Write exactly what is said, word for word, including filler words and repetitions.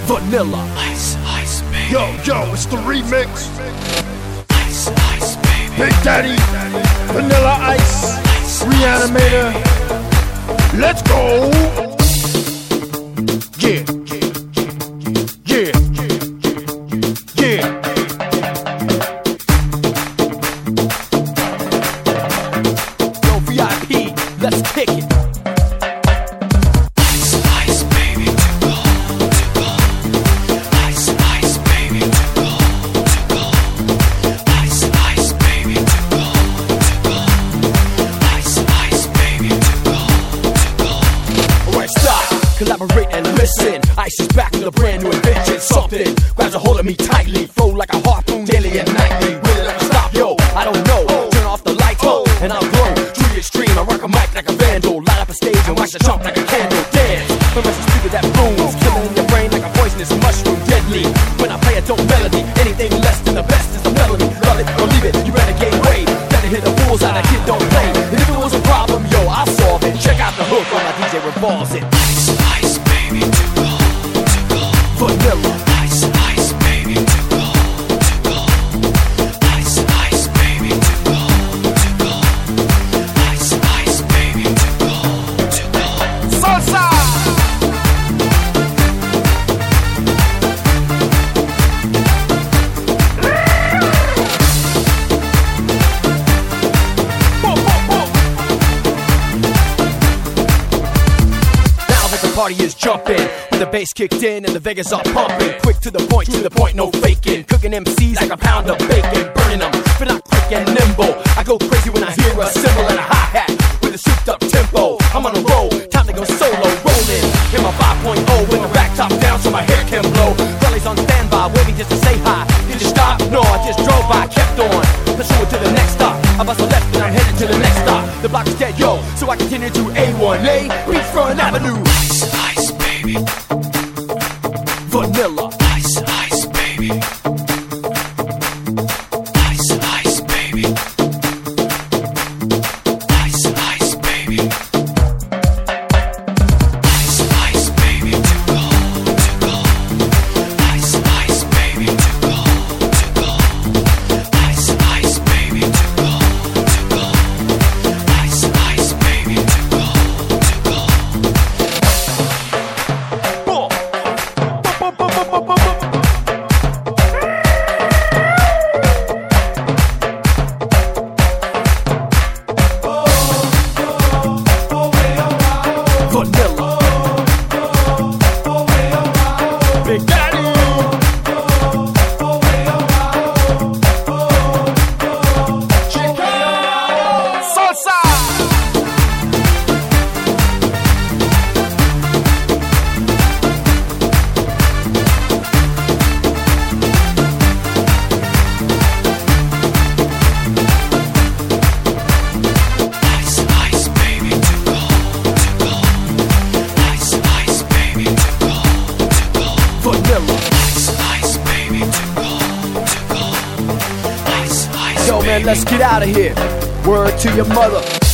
Vanilla Ice, ice, baby. Yo, yo, it's the remix. Ice, ice, baby. Big Daddy, Vanilla Ice, Ice, Reanimator. Let's go. Yeah, yeah, yeah. Yo, V I P, let's kick it. Ice, ice, baby. Too cold, too cold. Ice, ice, baby. Too cold, too cold. Ice, ice, baby. Too cold, too cold. Ice, ice, baby. Too cold, too cold. Alright, stop, collaborate and listen. Ice is back with a brand new invention. Something grabs a hold of me tightly, flow like a harpoon daily and nightly. Will it ever stop? Yo, I don't know. Turn off the lights, oh, and I'll glow to the extreme. I rock a mic like a vandal, light up a stage and watch it jump like a candle. Dance, from a speaker that booms, killing your brain like a poisonous mushroom, deadly. When I play a dope melody, anything less than the best is the melody. Love it or leave it, you renegade way. Better hit the fools out, that kid don't play. And if it was a problem, yo, I'll solve it. Check out the hook when my D J revolves it. Ice, ice, baby. Too cold, too cold. Vanilla. Ice, ice, baby. Too cold, too cold. Ice, ice, baby. Too cold, too cold. Ice, ice, baby. Too cold, too cold. Salsa. Now that the party is jumping, with the bass kicked in and the Vegas are pumping. Quick to the point, to the point, no faking. Cooking M Cs like a pound of bacon, burning them, but not quick and nimble. I go crazy when I hear a cymbal and a hi-hat with a souped up tempo. I'm on a roll, time to go solo, rolling in my five point oh with the back top down so my hair can blow. Relly's on standby, waiting just to say hi. Did you stop? No, I just drove by, kept on. Let's show it to the next stop. I bust a left and I'm headed to the next stop. The block is dead, yo, so I continue to A one A, Beachfront Avenue. Ice, ice, baby. Vanilla. Ice, ice, baby. Ice, ice, baby. Ice, ice, baby. Ice, ice, baby. Too cold, too cold. Ice, ice, baby. Too cold, too cold. Ice, ice, baby. Too cold, too cold. Ice, ice, baby. Too cold, too cold. Vanilla. Big Daddy. Salsa. Ice, ice, baby, too cold, too cold. Ice, ice, baby, too cold, too cold. Vanilla. Ice, ice, baby, too cold, too cold. Ice, ice, Yo, man, baby. let's get out of here. Word to your mother.